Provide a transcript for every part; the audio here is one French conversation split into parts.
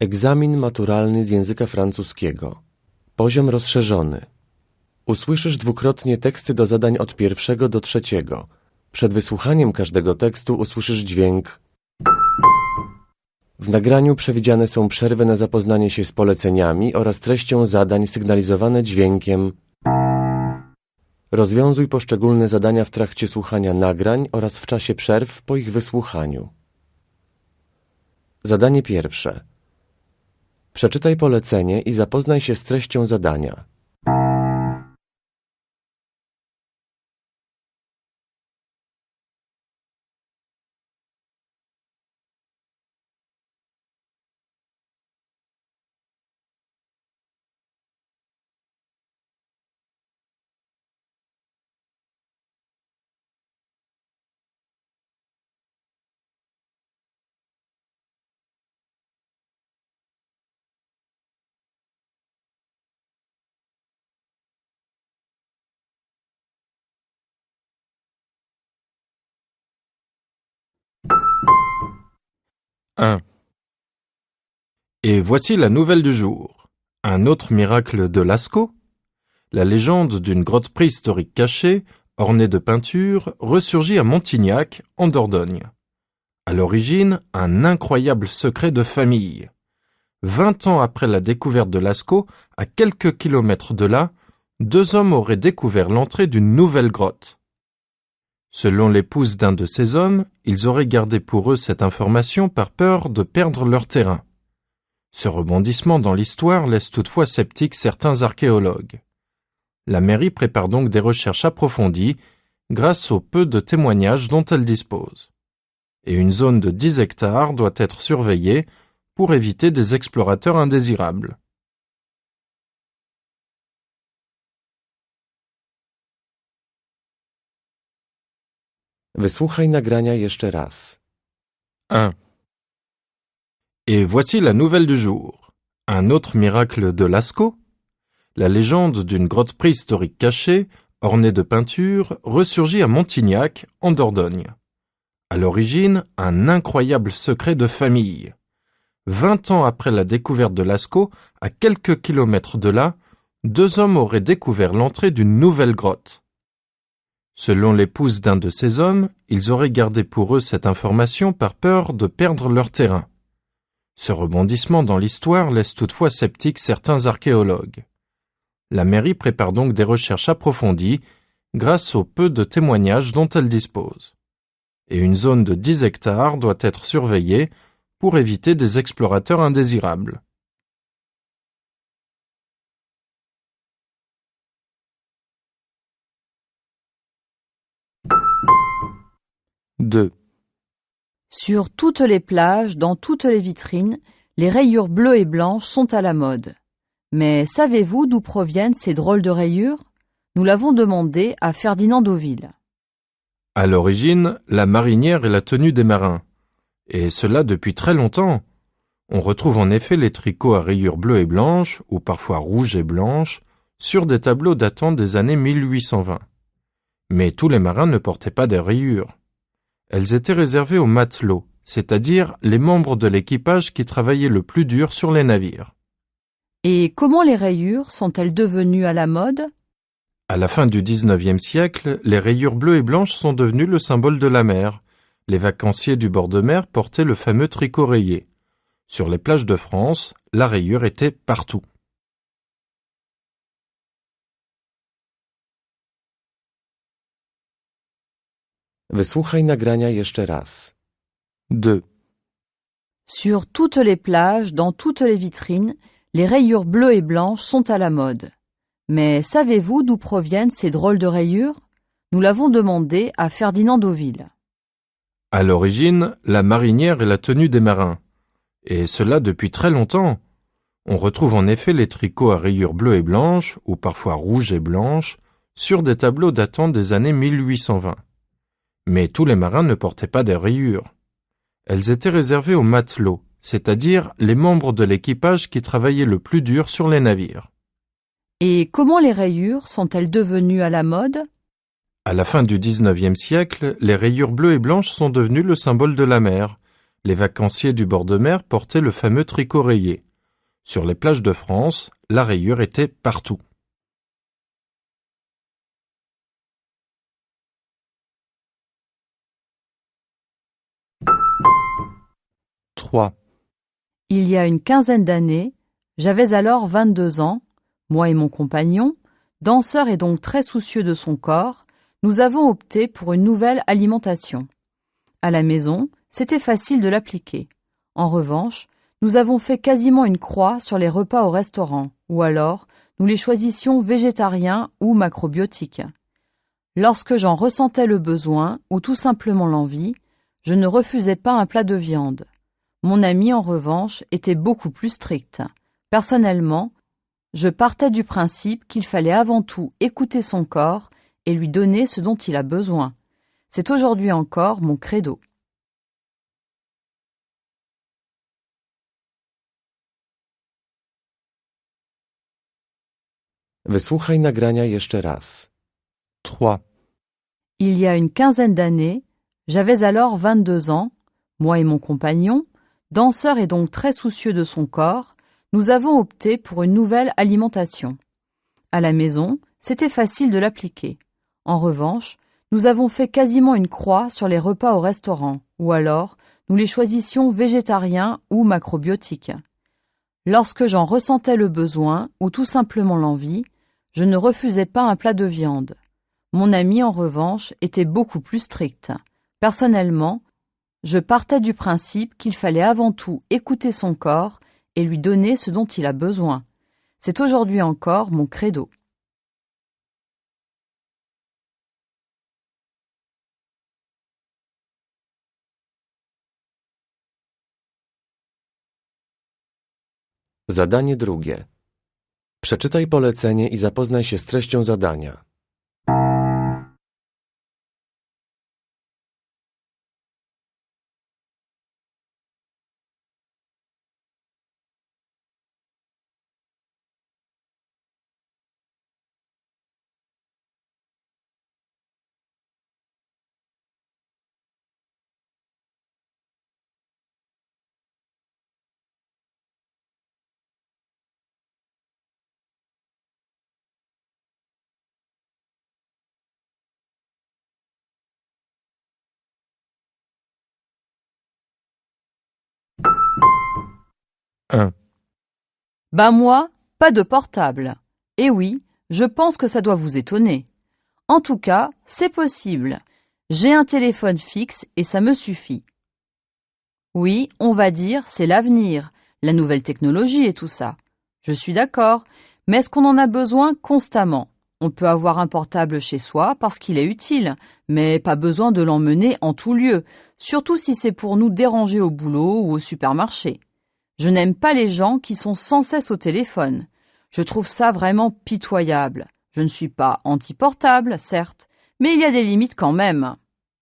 Egzamin maturalny z języka francuskiego. Poziom rozszerzony. Usłyszysz dwukrotnie teksty do zadań od 1 do 3. Przed wysłuchaniem każdego tekstu usłyszysz dźwięk. W nagraniu przewidziane są przerwy na zapoznanie się z poleceniami oraz treścią zadań sygnalizowane dźwiękiem. Rozwiązuj poszczególne zadania w trakcie słuchania nagrań oraz w czasie przerw po ich wysłuchaniu. Zadanie pierwsze. Przeczytaj polecenie i zapoznaj się z treścią zadania. Et voici la nouvelle du jour. Un autre miracle de Lascaux. La légende d'une grotte préhistorique cachée, ornée de peintures, ressurgit à Montignac, en Dordogne. À l'origine, un incroyable secret de famille. 20 ans après la découverte de Lascaux, à quelques kilomètres de là, 2 hommes auraient découvert l'entrée d'une nouvelle grotte. Selon l'épouse d'un de ces hommes, ils auraient gardé pour eux cette information par peur de perdre leur terrain. Ce rebondissement dans l'histoire laisse toutefois sceptiques certains archéologues. La mairie prépare donc des recherches approfondies grâce au peu de témoignages dont elle dispose. Et une zone de 10 hectares doit être surveillée pour éviter des explorateurs indésirables. Wysłuchaj nagrania jeszcze raz. 1. Et voici la nouvelle du jour. Un autre miracle de Lascaux. La légende d'une grotte préhistorique cachée, ornée de peintures, ressurgit à Montignac, en Dordogne. À l'origine, un incroyable secret de famille. 20 ans après la découverte de Lascaux, à quelques kilomètres de là, 2 hommes auraient découvert l'entrée d'une nouvelle grotte. Selon l'épouse d'un de ces hommes, ils auraient gardé pour eux cette information par peur de perdre leur terrain. Ce rebondissement dans l'histoire laisse toutefois sceptiques certains archéologues. La mairie prépare donc des recherches approfondies grâce au peu de témoignages dont elle dispose. Et une zone de 10 hectares doit être surveillée pour éviter des explorateurs indésirables. Deux. Sur toutes les plages, dans toutes les vitrines, les rayures bleues et blanches sont à la mode. Mais savez-vous d'où proviennent ces drôles de rayures? Nous l'avons demandé à Ferdinand Deauville. À l'origine, la marinière est la tenue des marins. Et cela depuis très longtemps. On retrouve en effet les tricots à rayures bleues et blanches, ou parfois rouges et blanches, sur des tableaux datant des années 1820. Mais tous les marins ne portaient pas des rayures. Elles étaient réservées aux matelots, c'est-à-dire les membres de l'équipage qui travaillaient le plus dur sur les navires. Et comment les rayures sont-elles devenues à la mode? À la fin du XIXe siècle, les rayures bleues et blanches sont devenues le symbole de la mer. Les vacanciers du bord de mer portaient le fameux tricot rayé. Sur les plages de France, la rayure était partout. Wysłuchaj nagrania jeszcze raz. 2. Sur toutes les plages, dans toutes les vitrines, les rayures bleues et blanches sont à la mode. Mais savez-vous d'où proviennent ces drôles de rayures? Nous l'avons demandé à Ferdinand Deauville. À l'origine, la marinière est la tenue des marins. Et cela depuis très longtemps. On retrouve en effet les tricots à rayures bleues et blanches, ou parfois rouges et blanches, sur des tableaux datant des années 1820. Mais tous les marins ne portaient pas des rayures. Elles étaient réservées aux matelots, c'est-à-dire les membres de l'équipage qui travaillaient le plus dur sur les navires. Et comment les rayures sont-elles devenues à la mode? À la fin du XIXe siècle, les rayures bleues et blanches sont devenues le symbole de la mer. Les vacanciers du bord de mer portaient le fameux tricot rayé. Sur les plages de France, la rayure était partout. Trois. Il y a une quinzaine d'années, j'avais alors 22 ans, moi et mon compagnon, danseur et donc très soucieux de son corps, nous avons opté pour une nouvelle alimentation. À la maison, c'était facile de l'appliquer. En revanche, nous avons fait quasiment une croix sur les repas au restaurant, ou alors nous les choisissions végétariens ou macrobiotiques. Lorsque j'en ressentais le besoin ou tout simplement l'envie, je ne refusais pas un plat de viande. Mon ami, en revanche, était beaucoup plus strict. Personnellement, je partais du principe qu'il fallait avant tout écouter son corps et lui donner ce dont il a besoin. C'est aujourd'hui encore mon credo. Wysłuchaj nagrania jeszcze raz. 3. Il y a une quinzaine d'années, j'avais alors 22 ans, moi et mon compagnon, danseur et donc très soucieux de son corps, nous avons opté pour une nouvelle alimentation. À la maison, c'était facile de l'appliquer. En revanche, nous avons fait quasiment une croix sur les repas au restaurant, ou alors nous les choisissions végétariens ou macrobiotiques. Lorsque j'en ressentais le besoin ou tout simplement l'envie, je ne refusais pas un plat de viande. Mon ami, en revanche, était beaucoup plus strict. Personnellement, je partais du principe qu'il fallait avant tout écouter son corps et lui donner ce dont il a besoin. C'est aujourd'hui encore mon credo. Zadanie drugie. Przeczytaj polecenie i zapoznaj się z treścią zadania. Un. Bah moi, pas de portable. Et oui, je pense que ça doit vous étonner. En tout cas, c'est possible. J'ai un téléphone fixe et ça me suffit. Oui, on va dire, c'est l'avenir, la nouvelle technologie et tout ça. Je suis d'accord, mais est-ce qu'on en a besoin constamment? On peut avoir un portable chez soi parce qu'il est utile, mais pas besoin de l'emmener en tout lieu, surtout si c'est pour nous déranger au boulot ou au supermarché. Je n'aime pas les gens qui sont sans cesse au téléphone. Je trouve ça vraiment pitoyable. Je ne suis pas anti-portable, certes, mais il y a des limites quand même.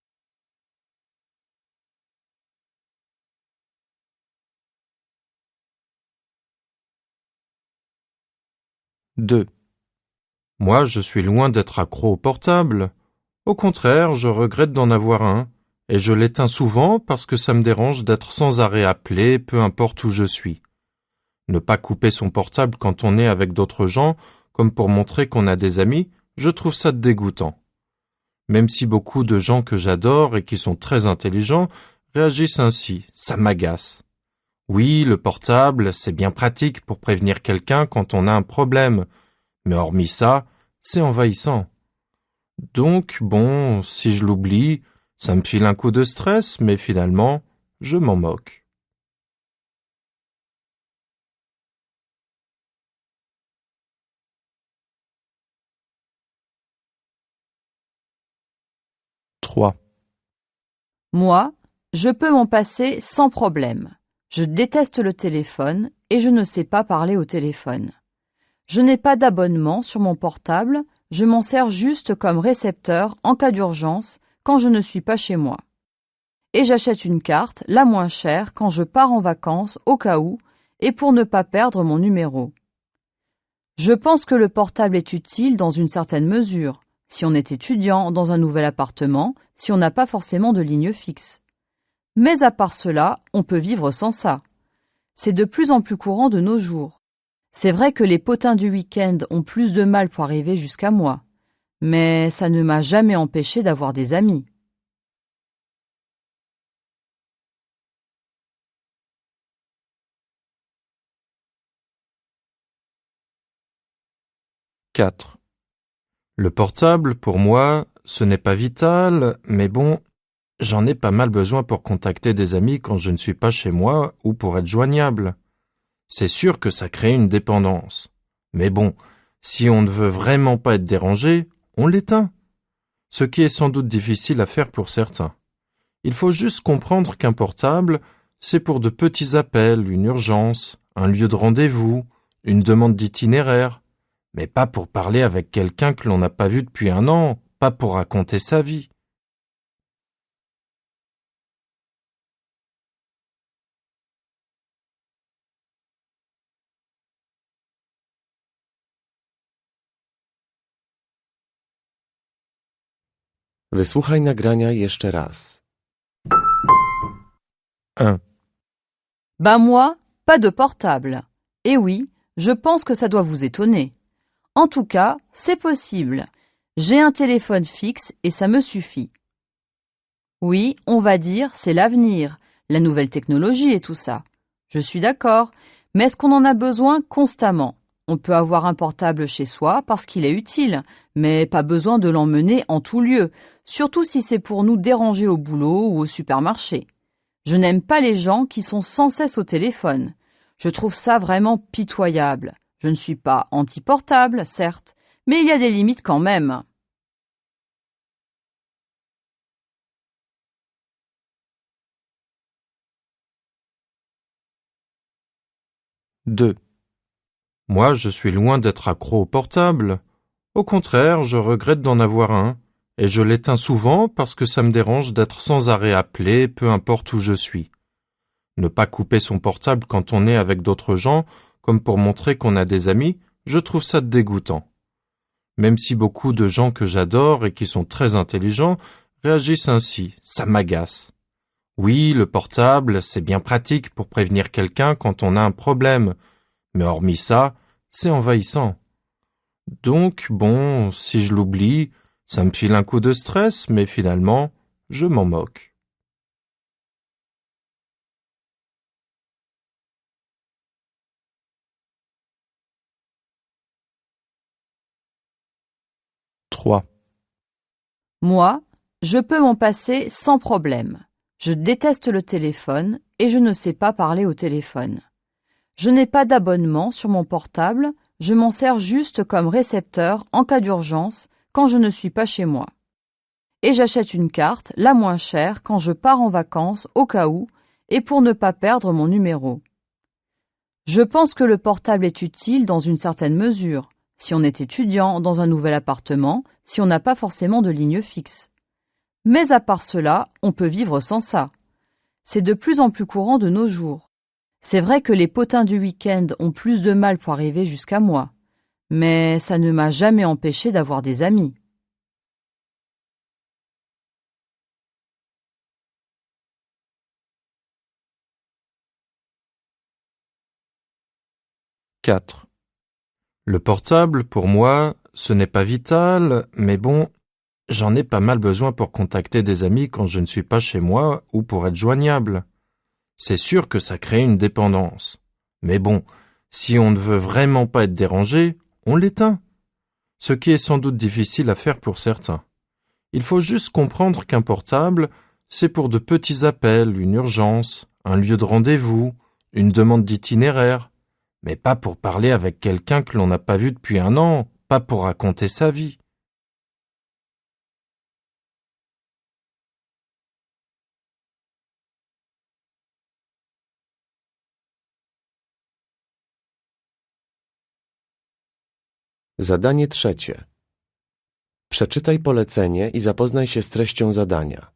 Deux. Moi, je suis loin d'être accro au portable. Au contraire, je regrette d'en avoir un, et je l'éteins souvent parce que ça me dérange d'être sans arrêt appelé, peu importe où je suis. Ne pas couper son portable quand on est avec d'autres gens, comme pour montrer qu'on a des amis, je trouve ça dégoûtant. Même si beaucoup de gens que j'adore et qui sont très intelligents réagissent ainsi, ça m'agace. Oui, le portable, c'est bien pratique pour prévenir quelqu'un quand on a un problème, mais hormis ça, c'est envahissant. Donc, bon, si je l'oublie, ça me file un coup de stress, mais finalement, je m'en moque. Trois. Moi, je peux m'en passer sans problème. Je déteste le téléphone et je ne sais pas parler au téléphone. Je n'ai pas d'abonnement sur mon portable, je m'en sers juste comme récepteur en cas d'urgence quand je ne suis pas chez moi. Et j'achète une carte, la moins chère, quand je pars en vacances au cas où et pour ne pas perdre mon numéro. Je pense que le portable est utile dans une certaine mesure, si on est étudiant dans un nouvel appartement, si on n'a pas forcément de ligne fixe. Mais à part cela, on peut vivre sans ça. C'est de plus en plus courant de nos jours. C'est vrai que les potins du week-end ont plus de mal pour arriver jusqu'à moi, mais ça ne m'a jamais empêché d'avoir des amis. 4. Le portable, pour moi, ce n'est pas vital, mais bon, j'en ai pas mal besoin pour contacter des amis quand je ne suis pas chez moi ou pour être joignable. C'est sûr que ça crée une dépendance. Mais bon, si on ne veut vraiment pas être dérangé, on l'éteint. Ce qui est sans doute difficile à faire pour certains. Il faut juste comprendre qu'un portable, c'est pour de petits appels, une urgence, un lieu de rendez-vous, une demande d'itinéraire, mais pas pour parler avec quelqu'un que l'on n'a pas vu depuis un an, pas pour raconter sa vie. Wysłuchaj nagrania jeszcze raz. 1. Bah moi, pas de portable. Et oui, je pense que ça doit vous étonner. En tout cas, c'est possible. J'ai un téléphone fixe et ça me suffit. Oui, on va dire, c'est l'avenir, la nouvelle technologie et tout ça. Je suis d'accord, mais est-ce qu'on en a besoin constamment? On peut avoir un portable chez soi parce qu'il est utile, mais pas besoin de l'emmener en tout lieu, surtout si c'est pour nous déranger au boulot ou au supermarché. Je n'aime pas les gens qui sont sans cesse au téléphone. Je trouve ça vraiment pitoyable. Je ne suis pas anti-portable, certes, mais il y a des limites quand même. 2. Moi, je suis loin d'être accro au portable. Au contraire, je regrette d'en avoir un, et je l'éteins souvent parce que ça me dérange d'être sans arrêt appelé, peu importe où je suis. Ne pas couper son portable quand on est avec d'autres gens, comme pour montrer qu'on a des amis, je trouve ça dégoûtant. Même si beaucoup de gens que j'adore et qui sont très intelligents réagissent ainsi, ça m'agace. Oui, le portable, c'est bien pratique pour prévenir quelqu'un quand on a un problème, mais hormis ça, c'est envahissant. Donc, bon, si je l'oublie, ça me file un coup de stress, mais finalement, je m'en moque. 3. Moi, je peux m'en passer sans problème. Je déteste le téléphone et je ne sais pas parler au téléphone. Je n'ai pas d'abonnement sur mon portable, je m'en sers juste comme récepteur en cas d'urgence quand je ne suis pas chez moi. Et j'achète une carte, la moins chère, quand je pars en vacances au cas où et pour ne pas perdre mon numéro. Je pense que le portable est utile dans une certaine mesure, si on est étudiant dans un nouvel appartement, si on n'a pas forcément de ligne fixe. Mais à part cela, on peut vivre sans ça. C'est de plus en plus courant de nos jours. C'est vrai que les potins du week-end ont plus de mal pour arriver jusqu'à moi, mais ça ne m'a jamais empêché d'avoir des amis. 4. Le portable, pour moi, ce n'est pas vital, mais bon, j'en ai pas mal besoin pour contacter des amis quand je ne suis pas chez moi ou pour être joignable. C'est sûr que ça crée une dépendance. Mais bon, si on ne veut vraiment pas être dérangé, on l'éteint. Ce qui est sans doute difficile à faire pour certains. Il faut juste comprendre qu'un portable, c'est pour de petits appels, une urgence, un lieu de rendez-vous, une demande d'itinéraire, mais pas pour parler avec quelqu'un que l'on n'a pas vu depuis un an, pas pour raconter sa vie. Zadanie trzecie. Przeczytaj polecenie i zapoznaj się z treścią zadania.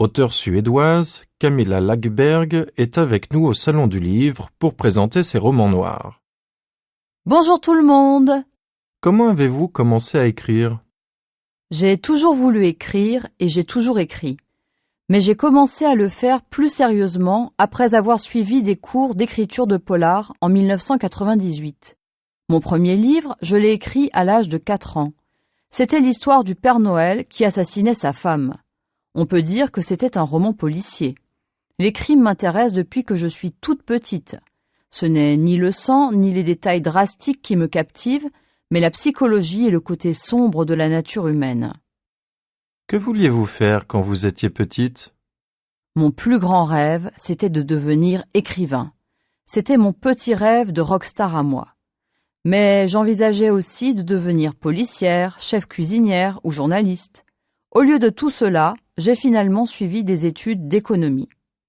Auteure suédoise, Camilla Läckberg est avec nous au Salon du Livre pour présenter ses romans noirs. Bonjour tout le monde! Comment avez-vous commencé à écrire? J'ai toujours voulu écrire et j'ai toujours écrit. Mais j'ai commencé à le faire plus sérieusement après avoir suivi des cours d'écriture de polar en 1998. Mon premier livre, je l'ai écrit à l'âge de 4 ans. C'était l'histoire du Père Noël qui assassinait sa femme. On peut dire que c'était un roman policier. Les crimes m'intéressent depuis que je suis toute petite. Ce n'est ni le sang, ni les détails drastiques qui me captivent, mais la psychologie et le côté sombre de la nature humaine. Que vouliez-vous faire quand vous étiez petite? Mon plus grand rêve, c'était de devenir écrivain. C'était mon petit rêve de rockstar à moi. Mais j'envisageais aussi de devenir policière, chef cuisinière ou journaliste. Au lieu de tout cela, j'ai finalement suivi des études d'économie.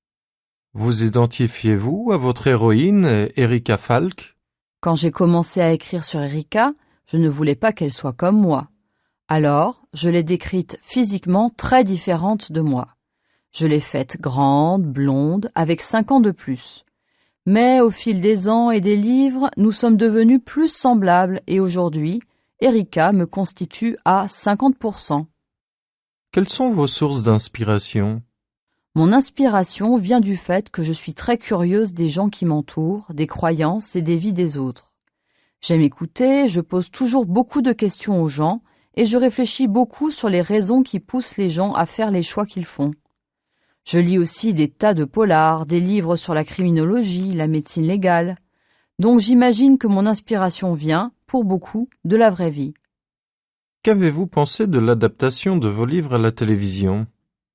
Vous identifiez-vous à votre héroïne, Erika Falk? Quand j'ai commencé à écrire sur Erika, je ne voulais pas qu'elle soit comme moi. Alors, je l'ai décrite physiquement très différente de moi. Je l'ai faite grande, blonde, avec 5 ans de plus. Mais au fil des ans et des livres, nous sommes devenus plus semblables et aujourd'hui, Erika me constitue à 50%. Quelles sont vos sources d'inspiration? Mon inspiration vient du fait que je suis très curieuse des gens qui m'entourent, des croyances et des vies des autres. J'aime écouter, je pose toujours beaucoup de questions aux gens et je réfléchis beaucoup sur les raisons qui poussent les gens à faire les choix qu'ils font. Je lis aussi des tas de polars, des livres sur la criminologie, la médecine légale. Donc j'imagine que mon inspiration vient, pour beaucoup, de la vraie vie. Qu'avez-vous pensé de l'adaptation de vos livres à la télévision?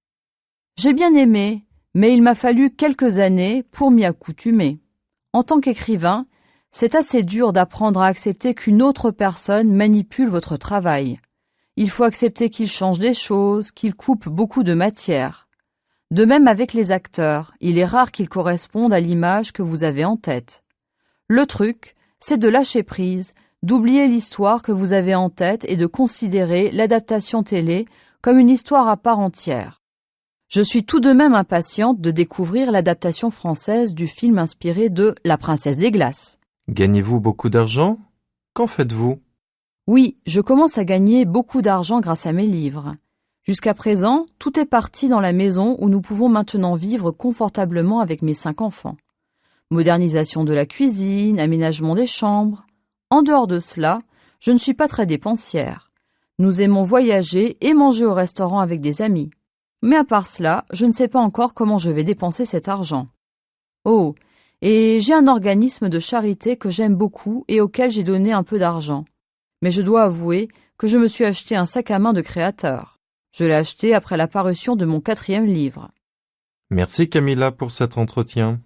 J'ai bien aimé, mais il m'a fallu quelques années pour m'y accoutumer. En tant qu'écrivain, c'est assez dur d'apprendre à accepter qu'une autre personne manipule votre travail. Il faut accepter qu'il change des choses, qu'il coupe beaucoup de matière. De même avec les acteurs, il est rare qu'ils correspondent à l'image que vous avez en tête. Le truc, c'est de lâcher prise, d'oublier l'histoire que vous avez en tête et de considérer l'adaptation télé comme une histoire à part entière. Je suis tout de même impatiente de découvrir l'adaptation française du film inspiré de La Princesse des Glaces. Gagnez-vous beaucoup d'argent? Qu'en faites-vous? Oui, je commence à gagner beaucoup d'argent grâce à mes livres. Jusqu'à présent, tout est parti dans la maison où nous pouvons maintenant vivre confortablement avec mes 5 enfants. Modernisation de la cuisine, aménagement des chambres. En dehors de cela, je ne suis pas très dépensière. Nous aimons voyager et manger au restaurant avec des amis. Mais à part cela, je ne sais pas encore comment je vais dépenser cet argent. Oh, et j'ai un organisme de charité que j'aime beaucoup et auquel j'ai donné un peu d'argent. Mais je dois avouer que je me suis acheté un sac à main de créateur. Je l'ai acheté après la parution de mon 4e livre. Merci Camilla pour cet entretien.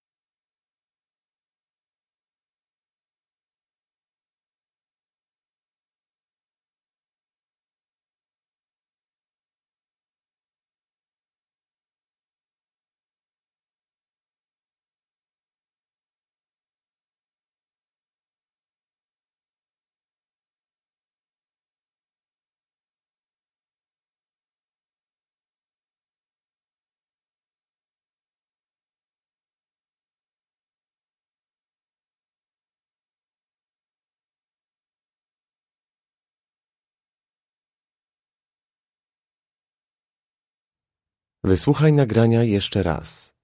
Wysłuchaj nagrania jeszcze raz.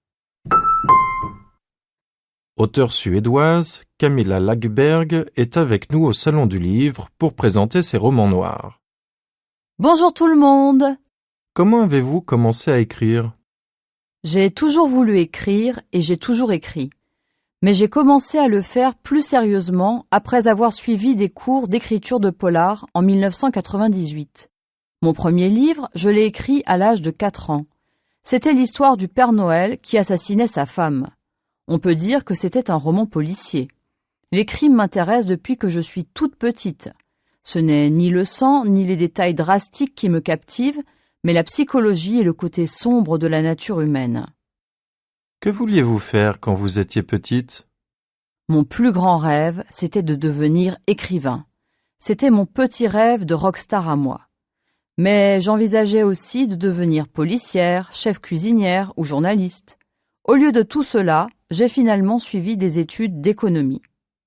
Auteure suédoise, Camilla Läckberg est avec nous au Salon du Livre pour présenter ses romans noirs. Bonjour tout le monde! Comment avez-vous commencé à écrire? J'ai toujours voulu écrire et j'ai toujours écrit. Mais j'ai commencé à le faire plus sérieusement après avoir suivi des cours d'écriture de polar en 1998. Mon premier livre, je l'ai écrit à l'âge de 4 ans. C'était l'histoire du Père Noël qui assassinait sa femme. On peut dire que c'était un roman policier. Les crimes m'intéressent depuis que je suis toute petite. Ce n'est ni le sang, ni les détails drastiques qui me captivent, mais la psychologie et le côté sombre de la nature humaine. Que vouliez-vous faire quand vous étiez petite? Mon plus grand rêve, c'était de devenir écrivain. C'était mon petit rêve de rockstar à moi. Mais j'envisageais aussi de devenir policière, chef cuisinière ou journaliste. Au lieu de tout cela, j'ai finalement suivi des études d'économie.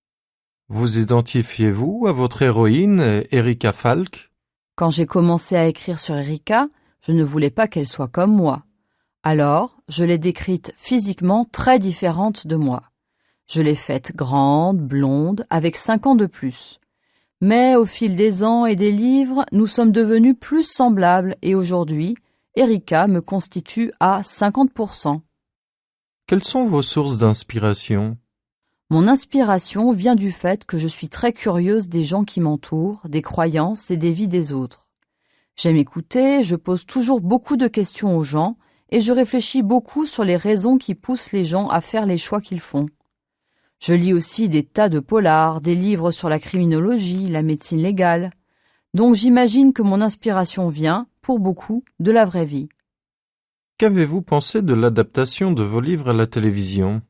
Vous identifiez-vous à votre héroïne, Erika Falk? Quand j'ai commencé à écrire sur Erika, je ne voulais pas qu'elle soit comme moi. Alors, je l'ai décrite physiquement très différente de moi. Je l'ai faite grande, blonde, avec 5 ans de plus. Mais au fil des ans et des livres, nous sommes devenus plus semblables et aujourd'hui, Erika me constitue à 50%. Quelles sont vos sources d'inspiration? Mon inspiration vient du fait que je suis très curieuse des gens qui m'entourent, des croyances et des vies des autres. J'aime écouter, je pose toujours beaucoup de questions aux gens et je réfléchis beaucoup sur les raisons qui poussent les gens à faire les choix qu'ils font. Je lis aussi des tas de polars, des livres sur la criminologie, la médecine légale. Donc j'imagine que mon inspiration vient, pour beaucoup, de la vraie vie. Qu'avez-vous pensé de l'adaptation de vos livres à la télévision?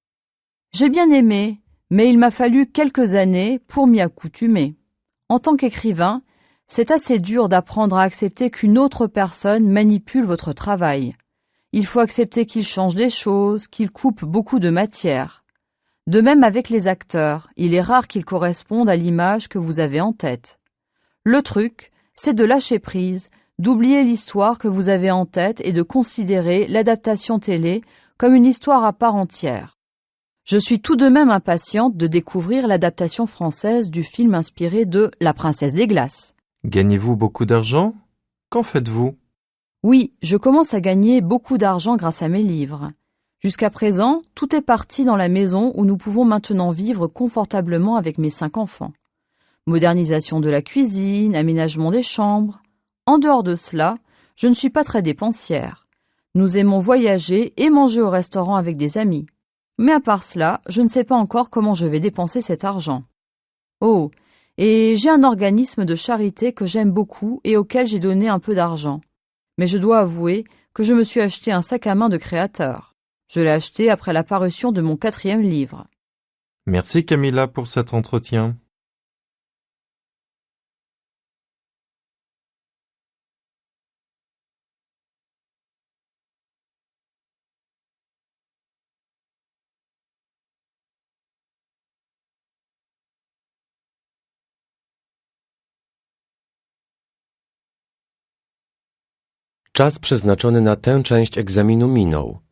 J'ai bien aimé, mais il m'a fallu quelques années pour m'y accoutumer. En tant qu'écrivain, c'est assez dur d'apprendre à accepter qu'une autre personne manipule votre travail. Il faut accepter qu'il change des choses, qu'il coupe beaucoup de matière. De même avec les acteurs, il est rare qu'ils correspondent à l'image que vous avez en tête. Le truc, c'est de lâcher prise, d'oublier l'histoire que vous avez en tête et de considérer l'adaptation télé comme une histoire à part entière. Je suis tout de même impatiente de découvrir l'adaptation française du film inspiré de La Princesse des Glaces. Gagnez-vous beaucoup d'argent? Qu'en faites-vous? Oui, je commence à gagner beaucoup d'argent grâce à mes livres. Jusqu'à présent, tout est parti dans la maison où nous pouvons maintenant vivre confortablement avec mes 5 enfants. Modernisation de la cuisine, aménagement des chambres. En dehors de cela, je ne suis pas très dépensière. Nous aimons voyager et manger au restaurant avec des amis. Mais à part cela, je ne sais pas encore comment je vais dépenser cet argent. Oh, et j'ai un organisme de charité que j'aime beaucoup et auquel j'ai donné un peu d'argent. Mais je dois avouer que je me suis acheté un sac à main de créateur. Je l'ai acheté après la parution de mon 4e livre. Merci Camilla pour cet entretien. Czas przeznaczony na tę część egzaminu minął.